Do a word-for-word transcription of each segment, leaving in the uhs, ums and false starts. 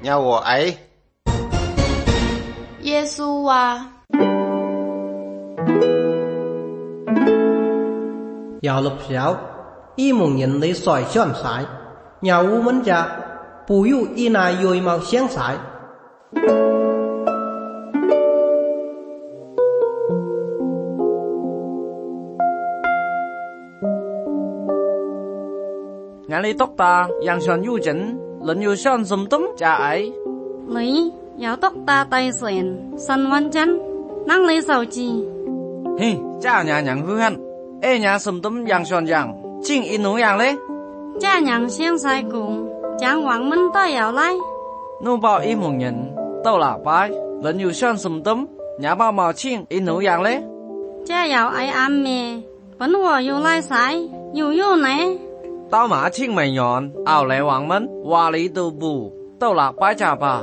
nhà của ấy. Giê-xu à. Giáo lập giáo, y mong nhận lấy sỏi xuyên sải, nhà u mẫn cha, bù yu y na yui màu xiang sải. nhà lý tóc ta, yang xuân yu chân, lần yu xuân sum tum cha ấy. Lý, giáo tóc ta tay xuyên, sân văn chân, năng lý sầu chi. Hi, cha nhà nhàng hư hẳn, ê nhà sum tum yang xuân yang, chinh in nụ yang lê. Cha nhàng xiang sai cùng, chẳng hoàng minh ta giáo lại. Nụ bảo y mong nhận, tao là bài, lần yu xuân sum tum, nhà bảo màu chinh in nụ yang lê. Cha giáo ai am mê, vẫn hòa yu lai sai, yu yu nè. Tao mà chinh mày nhọn, ảo lệ hoàng minh, hòa lý tu bù, tao là bài cha bà.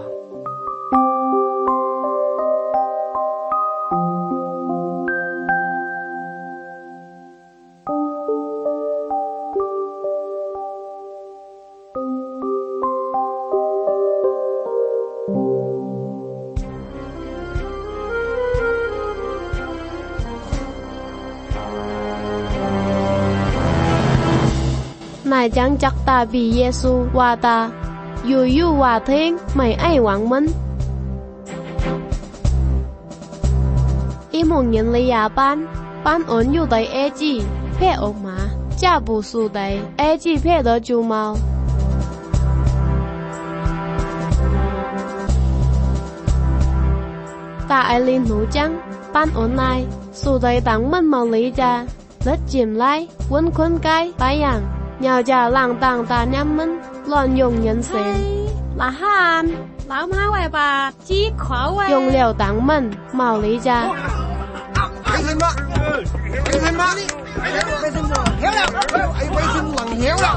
Này chẳng chắc ta vì Giê-xu và ta, dù yu và thiên mày ai quảng minh. Y mong nhận lý ya ban, ban ổn yu đầy ê chi, phê ốc mà, cha bù su đầy, ê chi phê đỡ chú màu. Ta ai linh hữu chăng, ban ổn này, su đầy đắng minh màu lý cha, đất chìm lại, quân khuôn cái, bái yang. Nhào cha làng tàng ta nhắm minh, lòn dùng nhân sinh. Là hàn, lão má hoài bà, chí khỏa hoài. Dùng liều tàng minh, màu lý cha. Vệ sinh đó, vệ sinh đó. Vệ sinh rồi, héo đâu. Vệ sinh lần héo đâu.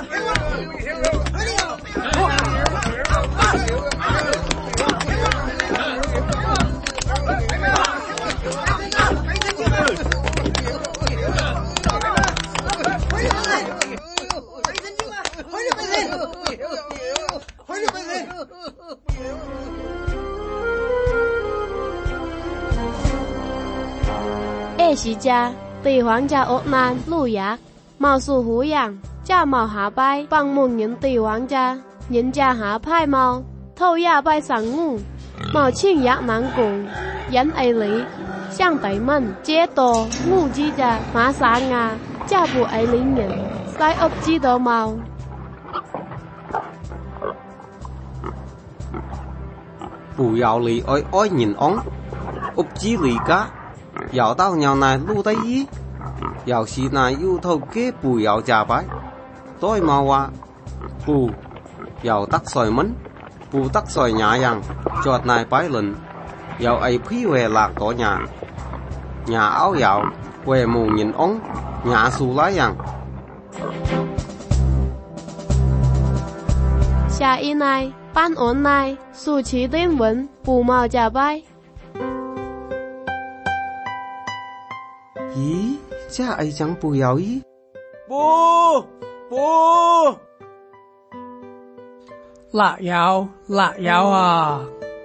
Ê xí cha, tỷ hoàng cha ốt nan, lù giác. Màu su hú yang, cha màu hạ bay, bằng mùng những tỷ hoàng cha. Những cha hạ phai màu, thâu ya bay sáng ngủ. Màu chinh giác nắng cùng, yến ấy lý. Xiang tẩy mân, chế tổ, ngủ chi cha, má xá ngà. Cha bù ấy lý nhận, sai ốc chi đồ màu. Bù giáo lý oi oi nhìn ống, úp chí lý cá. Giáo tao nhau này lưu tay ý. Giáo sĩ này yêu thâu kế bù giáo trả bái. Tôi mà hòa. Bù, giáo tắc sòi mấn. Bù tắc sòi nhà yang. Chọt này bái lần. Giáo ấy phí về lạc tỏ nhà. Nhà áo giáo, về mù nhìn ống. Nhà xù lá yang. Xa y này, ban ổn này, su trí tên vấn, bù màu trả bái. Ý, cha ấy chẳng bù giáo ý. Bù, bù. Lạ giáo, lạ giáo à.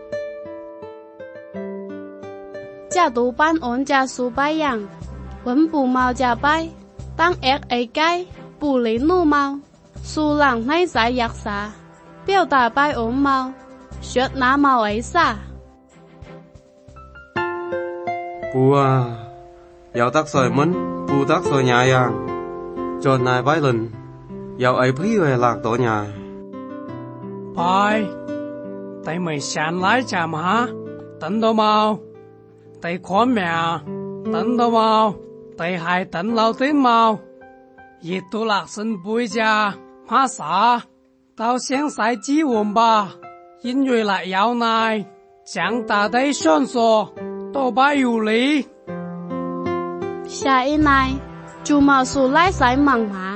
Cha tú ban ổn cha su bái yang, vấn bù màu trả bái. Tăng ếc ấy cái, bù lý nụ màu. Su làng nay giải giặc xá. Biểu tả bài ổn màu, suốt ná màu ấy xả. Bù à, giáo tắc sòi mấn, bù tắc sòi nhà yang. Chọt này bái lần, giáo ấy phí về lạc tỏ nhà. Bài, tay mày sáng lái chà mà, tấn đồ màu. Tay khó mẹ, tấn đồ màu. Tay hai tấn lao tín màu. Yết tu lạc sân bùi cha, má xá. Tao sáng sái chí ổn bà,因为lại giáo này, chẳng ta thấy xuân sổ, tô bá yu lý. Xa y này, chú màu su lại sái măng má.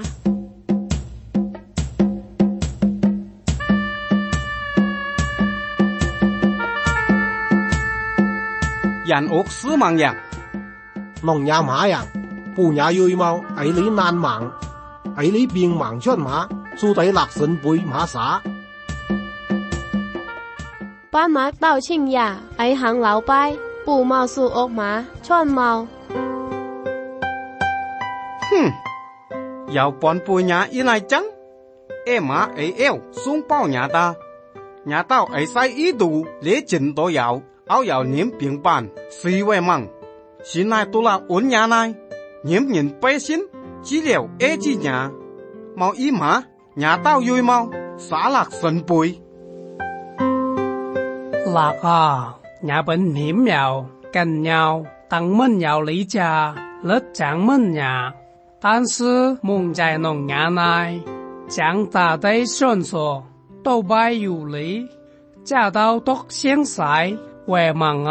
Dàn ốc sứ mạng yang. Nông nhà má yang, bù nhà yui màu, ấy lý nan mạng. Ấy lý biên mạng xuân má, su tay lạc sân bùi má xá. ป้านมักเต้าชิงหย่าไอหังเหลาไปปู่เมาสู่อกหมาช่อนเมาฮึมยาวปอนปูญาอีนายจังเอหมาไอเอวซุงเป้าญาตาญาเต้าไอไซอีดูเลจินตัวยาวเอายาวเนียมเปียงปานสีไว้มั่งสินายตุลาอุ่นญานายเนียมเงินไปสินจีเหลียวเอจีญาเมาอีหมาญาเต้ายุยเมาสาหลักสันปุยหลักอ่ะญาเป็นหิมยาวกันยาวตั้งมันยาวลีจาเลิศจังมันยา但是梦在弄伢奶长大的顺索都拜有理嫁到独相晒为忙啊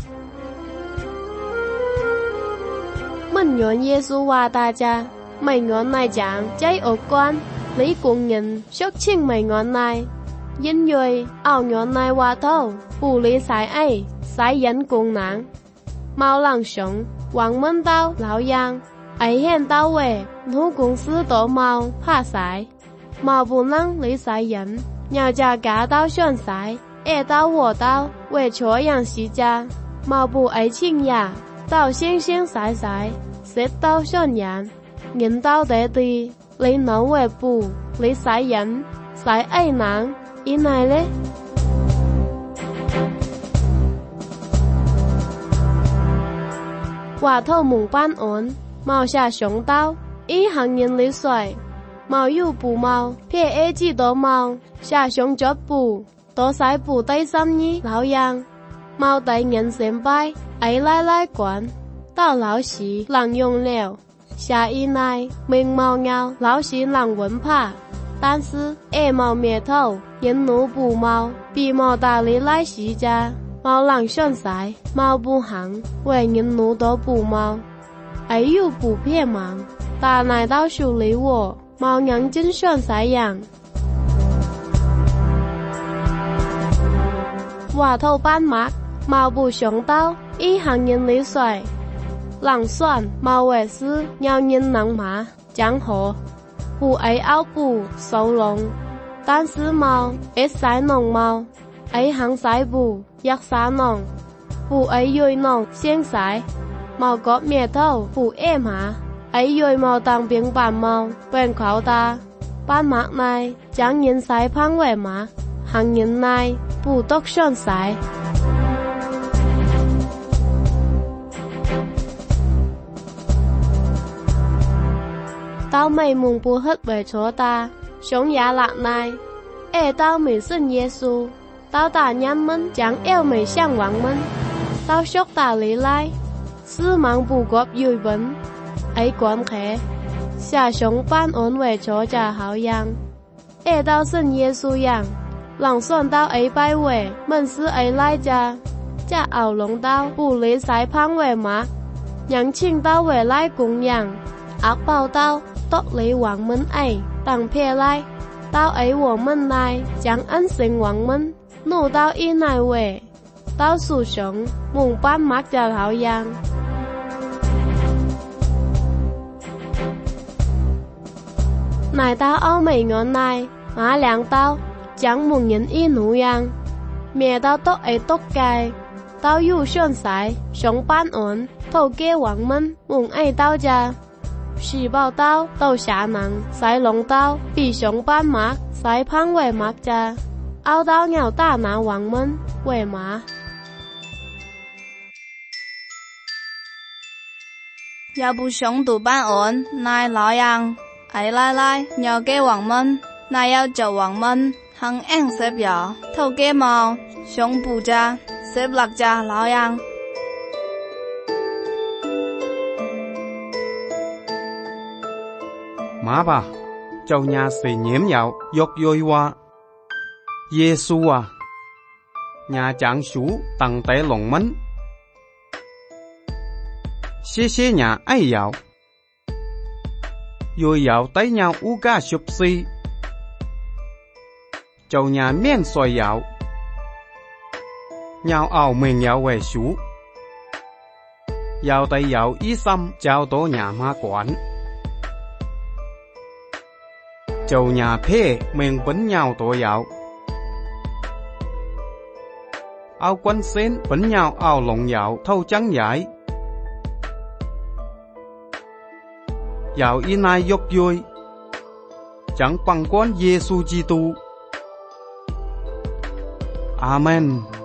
มันย้อนเยซูว่าตาจาไม่งอนนายจางใจอกกวนหลีกงเงินชกชิงไม่งอนนายยินยอยเอางอนนายว่าเท่าปู่หลีสายไอสายยันกงหนังเมาหลังสงหวังมันเต้าเหลายางไอเห็นเต้าเวหนู公司多เมาผ้าสายเมา不能理สายยัน要家家到选สายเอเต้าหัวเต้าเวชัวอย่างสีจาเมา不ไอชิงยาเต้าเสียงเสียงสายสายเสร็จเต้า选ยันเงินเต้าเตตีลีน้องเวปูลีสายยันสายไอหนังอีนายเลยว่าเท่าหมุงป้านอ่อนเมา下熊刀一行人里水เมาอยู่ปูเมาเพียเอจีโตเมา下熊จดปูโตสายปูใต้ซ้ำนี้เหลายังเมาไตเงินเสียมไปไอไล่ไล่กวนเต้าเหลาสีหลังยงแล้ว下一นายเมงเมาเงาเหลาสีหลังวนผ้า但是เอเมาเมียเท่าเงินหนูปูเมาปีเมาตาลีไล่สีจาเมาหลังช่อนสายเมาปูหังเวเงินหนูโตปูเมาไออยู่ปูเพียมังตานายเต้าชูหลีวัวเมาหยังจิ้นช่อนสายอย่างว่าเท่าป้านมักเมาปูชงเต้าอีหังเงินหลีสวยหลังส่วนเมาเวซื้อยาวเงินหนังหมาจังหอปูไอเอาปูโซลง但是เมาเอสสายหนองเมาไอหังสายปูยักษาหนองปูไอยุยหนองเสียงสายเมาก็เมียเท่าปู่เอ็มหาไอ้ยอยเมาตังเปียงป่านเมาเป็นขาวตาป้านมักนายจังเงินสายพังแหวมาหังเงินนายปู่ตกช่อนสายเต้าไม่มุงปูฮึดเวโชตาชงยาหลักนายเอเต้าไม่ซึ่งเยซูเต้าตายันมันจังเอวไม่ช่างหวังมันเต้าชกตาลีไลsư mạng bù góp dùi vấn ấy quán khẽ xả sống ban ổn về chỗ trà hảo yang ê đau sân giê xu yang lòng xuân đau ấy bay về mình sư ấy lai cha cha ảo lồng đau bù lý sái phang về má nhắn chinh đau về lai cùng yang ác bao đau tốt lý hoàng minh ấy tặng phê lai đau ấy của mình lai chẳng ăn sinh hoàng minh nụ đau y này về đau sù sống mùng ban mắt trà hảo yang nài tao ao mày ngón nài má làng tao chẳng muốn nhìn y nụ yang mẹ tao tốt ấy tốt cài tao yu xuân sải sống ban ổn thâu kê hoàng minh muốn ấy tao cha xì bao tao tao xả nặng sải lòng tao bị sống ban mát sải phang về mát cha ao tao nghèo ta nà hoàng minh về má 要不熊读班ổn nài lão yang ấy lai lai nhờ cái hoàng minh nài yêu cho hoàng minh hằng ăn xếp nhỏ thâu cái màu sống bù cha xếp lạc cha lão yang má bà châu nhà sẽ nhiễm dạo dọc dôi hoa Giê-xu à nhà chẳng sú tặng tế lòng minh xế xế nhà ai dạo rồi dạo tới nhau u ca sụp si châu nhà miên xoay dạo nhau ảo mình dạo về sú dạo tới dạo ý xăm chào tổ nhà ma quản châu nhà phê mình bấn nhau tổ dạo ao quân sen vẫn nhau ao lòng dạo thâu trắng giải. Dạo y nai dốc vui, chẳng bằng quán Giê-xu Chi-tu. Amen.